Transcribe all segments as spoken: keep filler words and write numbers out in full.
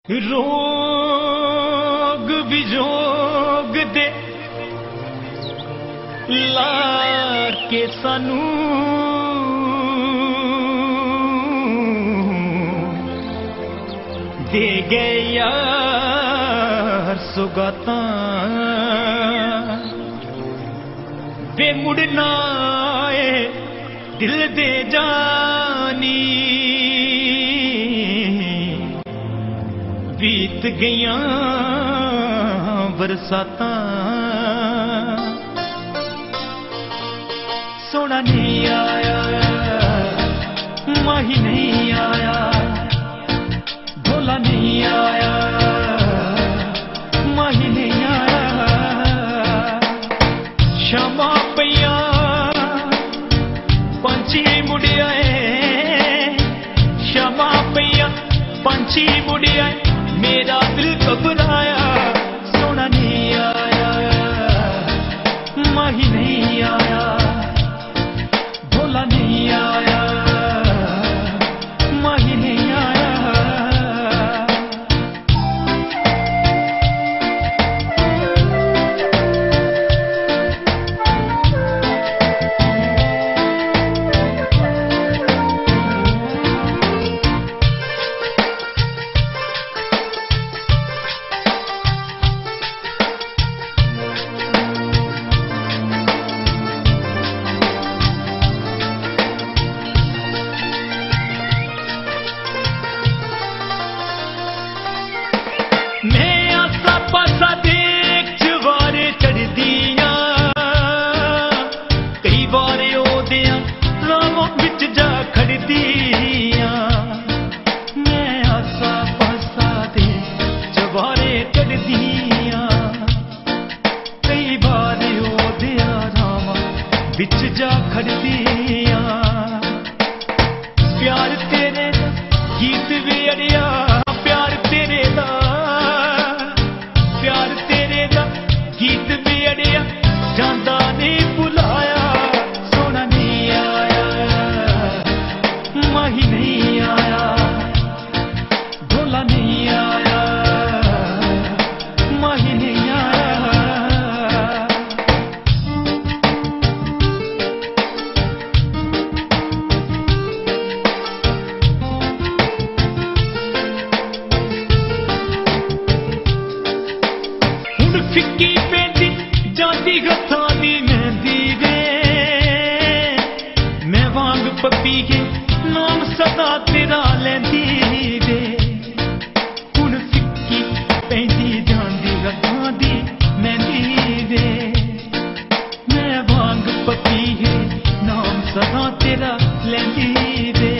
रोग विजोग दे ला के सानू दे गए यार सुगाता वे मुड़ना ए दिल दे जानी बीत गईया बरसाता सोना नहीं आया माही नहीं आया भोला नहीं आया माही नहीं आया शामा पैया पंछी मुड़िया शामा पैया पंछी मुड़िया मेरा दिल घबराया सोना नहीं आया माही नहीं आया भोला नहीं आया माही नहीं आया मैं आसा पासा देख चवारे चढ़ दिया कई बार ओदिया राहों विच जा खड़ दिया मैं आसा पासा देख चवारे चढ़ दिया कई बार ओदिया राहों विच जा खड़ दिया प्यार तेरे गीत वे अड़िया प्यार तेरे दा प्यार तेरे दा गीत भी अड़िया जांदा नहीं बुलाया सोना नहीं आया माही नहीं आया भोला नहीं आया माही नहीं आया फिक्की पेंदी जाती गथा दी मेहंदी वे मैं वांग पपी के नाम सदा तेरा लेंदी वे हुण फिक्की पेंदी जाती गथा दी मेहंदी वे मैं वांग पपी के नाम सदा तेरा लेंदी वे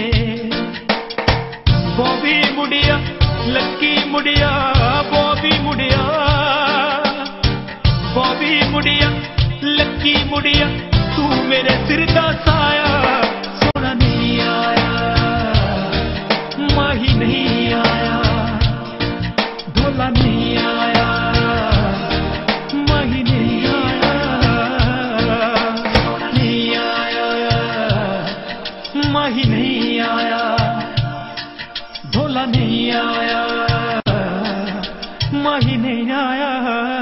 बॉबी मुड़िया लक्की मुड़िया बॉबी मुड़िया बॉबी मुड़िया लक्की मुड़िया तू मेरे सिर का साया सोना नहीं आया माही नहीं आया भोला नहीं आया माही नहीं आया सोना नहीं आया माही नहीं आया भोला नहीं आया माही नहीं आया।